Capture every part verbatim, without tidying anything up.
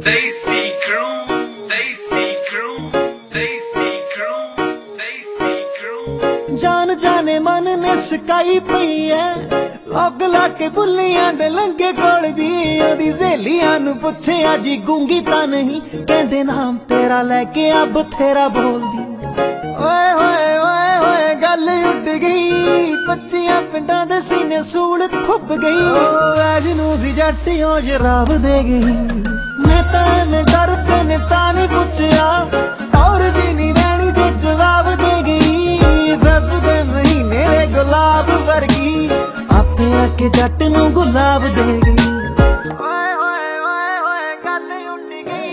Desi crew, Desi crew, Desi crew, Desi crew। जान जाने मन ने सकाई पई है लोग लाके बुलियां दे लंगे कोल दी ओदी सहेलियां नू पुछया जी गूंगी तां नहीं कहंदे नाम तेरा लेके अब बथेरा बोलदी। ओए होए ओए होए गल उड़ गई पच्चियां पिंडां दे सीने सूल खुप गई। ओ अजनू सी जट्टियों शराब दे गई। मैं तां डर ते ने तां नहीं पुछया और दी नी रहनी ते जवाब दे गई। फब दे महीने वे गुलाब वर्गी आपे आके जट नू गुलाब दे गई। ओए होए ओए होए गल उड़ गई।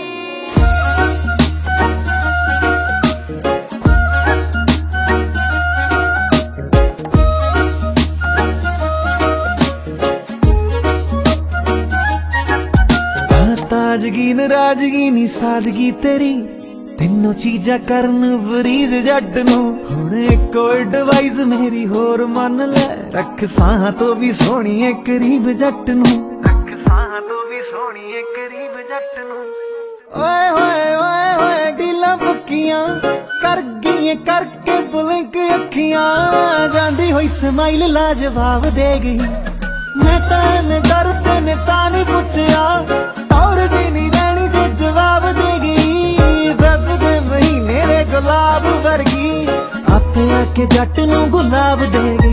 ताजगी नाराजगी नी सादगी तेरी तीनों चीजा करन बरीज जट नू। हुण इक एडवाइस मेरी होर मन ले रख साहां तो भी सोहनी है करीब जट नू। रख साहां तो भी सोहनी है करीब जट नू। ओए होए ओए होए दिलां पक्कियां कर गई करके बुलिंक अखियां जांदी होई स्माइल लाजवाब दे गई। मैं तां डर ते ने तां नहीं पुछया और दी नी रहनी ते जवाब दे गई। फब दे महीने वे गुलाब वर्गी आपे आके जट नू गुलाब दे गई।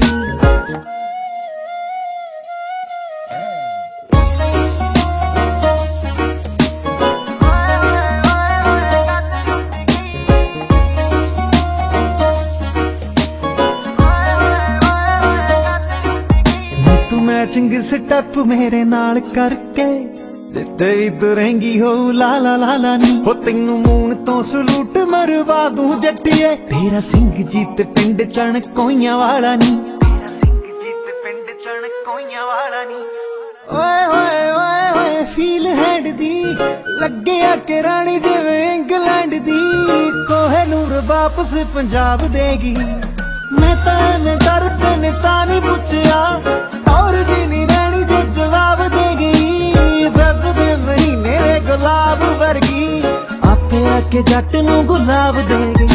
मैचिंग स्टेप मेरे नाल करके जिते भी तुरेंगी हो लाला लाला नी हो तेनू मून तो सलूट मरवा दूं जट्टिए। तेरा सिंह जीत पिंड चण कोइयां वाला नी। तेरा सिंह जीत पिंड चण कोइयां वाला नी। ओए होए ओए होए फील हैंड दी लगे आके रानी जिवें इंग्लैंड दी। कोहे नूर वापस पंजाब देगी। मैं तां डर ते ने तां नहीं पुछया और दी नी रहनी ते जवाब दे गई। फब दे महीने वे गुलाब वर्गी आपे आके जट नू गुलाब दे गई।